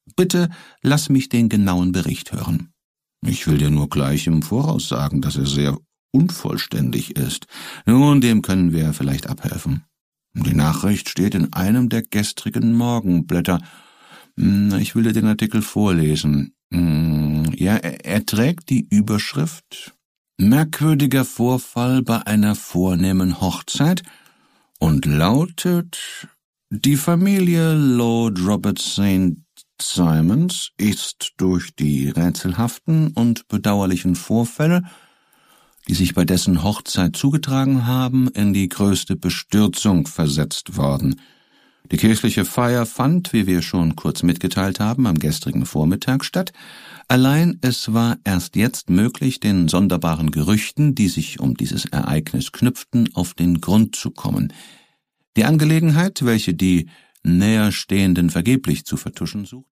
Bitte lass mich den genauen Bericht hören. Ich will dir nur gleich im Voraus sagen, dass er sehr unvollständig ist. Nun, dem können wir vielleicht abhelfen. Die Nachricht steht in einem der gestrigen Morgenblätter. Ich will dir den Artikel vorlesen. Ja, er trägt die Überschrift »Merkwürdiger Vorfall bei einer vornehmen Hochzeit« und lautet: Die Familie Lord Robert St. Simons ist durch die rätselhaften und bedauerlichen Vorfälle, die sich bei dessen Hochzeit zugetragen haben, in die größte Bestürzung versetzt worden. Die kirchliche Feier fand, wie wir schon kurz mitgeteilt haben, am gestrigen Vormittag statt. Allein es war erst jetzt möglich, den sonderbaren Gerüchten, die sich um dieses Ereignis knüpften, auf den Grund zu kommen. Die Angelegenheit, welche die Näherstehenden vergeblich zu vertuschen suchten,